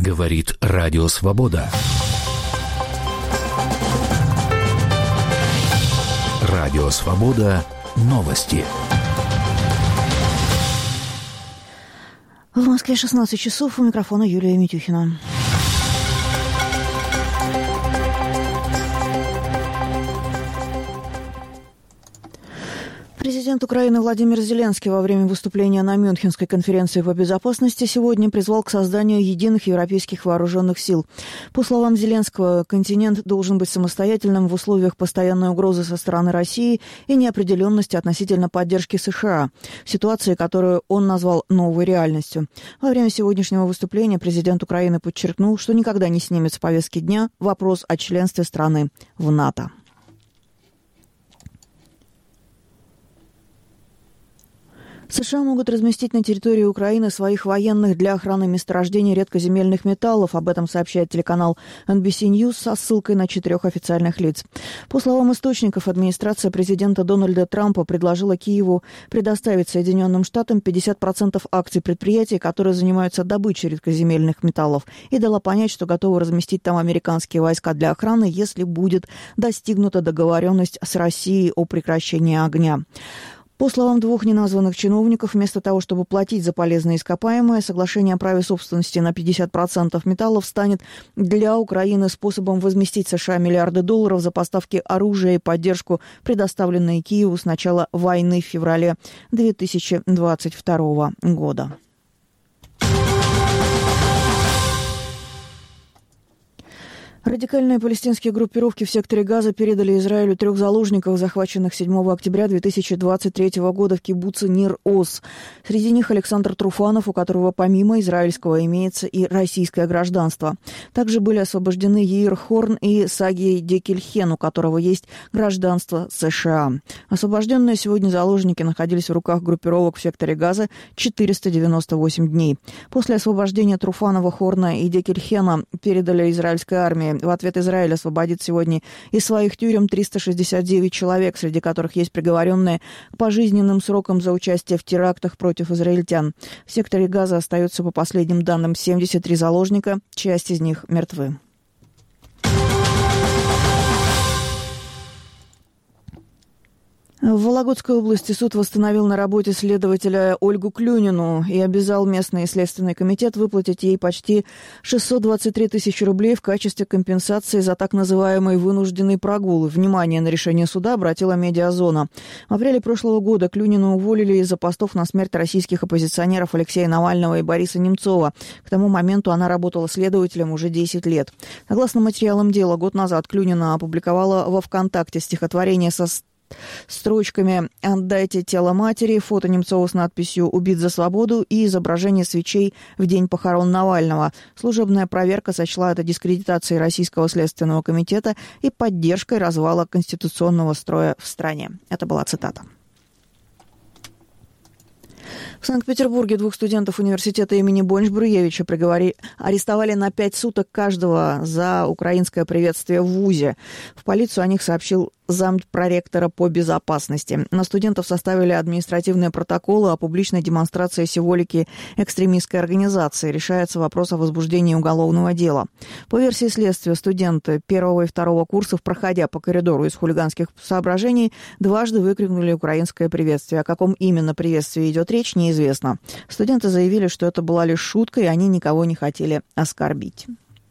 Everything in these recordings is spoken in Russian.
Говорит Радио Свобода. Радио Свобода. Новости. В Москве 16 часов. У микрофона Юлия Митюхина. Президент Украины Владимир Зеленский во время выступления на Мюнхенской конференции по безопасности сегодня призвал к созданию единых европейских вооруженных сил. По словам Зеленского, континент должен быть самостоятельным в условиях постоянной угрозы со стороны России и неопределенности относительно поддержки США, ситуации, которую он назвал новой реальностью. Во время сегодняшнего выступления президент Украины подчеркнул, что никогда не снимет с повестки дня вопрос о членстве страны в НАТО. США могут разместить на территории Украины своих военных для охраны месторождений редкоземельных металлов. Об этом сообщает телеканал NBC News со ссылкой на 4 официальных лиц. По словам источников, администрация президента Дональда Трампа предложила Киеву предоставить Соединенным Штатам 50% акций предприятий, которые занимаются добычей редкоземельных металлов, и дала понять, что готова разместить там американские войска для охраны, если будет достигнута договоренность с Россией о прекращении огня. По словам 2 неназванных чиновников, вместо того, чтобы платить за полезные ископаемые, соглашение о праве собственности на 50% металлов станет для Украины способом возместить США миллиарды долларов за поставки оружия и поддержку, предоставленные Киеву с начала войны в феврале 2022 года. Радикальные палестинские группировки в секторе Газа передали Израилю 3 заложников, захваченных 7 октября 2023 года в кибуце Нир-Оз. Среди них Александр Труфанов, у которого помимо израильского имеется и российское гражданство. Также были освобождены Яир Хорн и Саги Декельхен, у которого есть гражданство США. Освобожденные сегодня заложники находились в руках группировок в секторе Газа 498 дней. После освобождения Труфанова, Хорна и Декельхена передали израильской армии. В ответ Израиль освободит сегодня из своих тюрем 369 человек, среди которых есть приговоренные к пожизненным срокам за участие в терактах против израильтян. В секторе Газа остаются, по последним данным, 73 заложника, часть из них мертвы. В Вологодской области суд восстановил на работе следователя Ольгу Клюнину и обязал местный следственный комитет выплатить ей почти 623 тысячи рублей в качестве компенсации за так называемые вынужденные прогулы. Внимание на решение суда обратила «Медиазона». В апреле прошлого года Клюнину уволили из-за постов на смерть российских оппозиционеров Алексея Навального и Бориса Немцова. К тому моменту она работала следователем уже 10 лет. Согласно материалам дела, год назад Клюнина опубликовала во ВКонтакте стихотворение со строчками «Отдайте тело матери», фото Немцова с надписью «Убит за свободу» и изображение свечей в день похорон Навального. Служебная проверка сочла это дискредитацией Российского следственного комитета и поддержкой развала конституционного строя в стране. Это была цитата. В Санкт-Петербурге 2 студентов университета имени Бонч-Бруевича арестовали на 5 суток каждого за украинское приветствие в вузе. В полицию о них сообщил зампроректора по безопасности. На студентов составили административные протоколы о публичной демонстрации символики экстремистской организации. Решается вопрос о возбуждении уголовного дела. По версии следствия, студенты 1 и 2 курсов, проходя по коридору из хулиганских соображений, дважды выкрикнули украинское приветствие. О каком именно приветствии идет речь, неизвестно. Студенты заявили, что это была лишь шутка, и они никого не хотели оскорбить.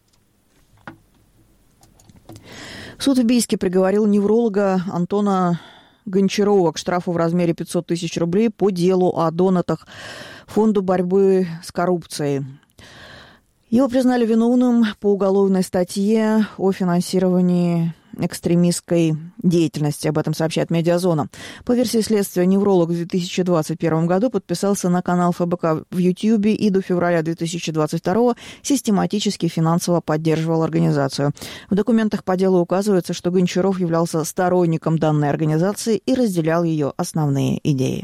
Суд в Бийске приговорил невролога Антона Гончарова к штрафу в размере 500 тысяч рублей по делу о донатах Фонду борьбы с коррупцией. Его признали виновным по уголовной статье о финансировании экстремистской деятельности. Об этом сообщает «Медиазона». По версии следствия, невролог в 2021 году подписался на канал ФБК в Ютьюбе и до февраля 2022 систематически финансово поддерживал организацию. В документах по делу указывается, что Гончаров являлся сторонником данной организации и разделял ее основные идеи.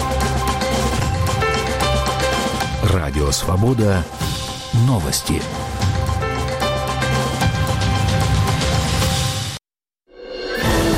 Радио Свобода. Новости.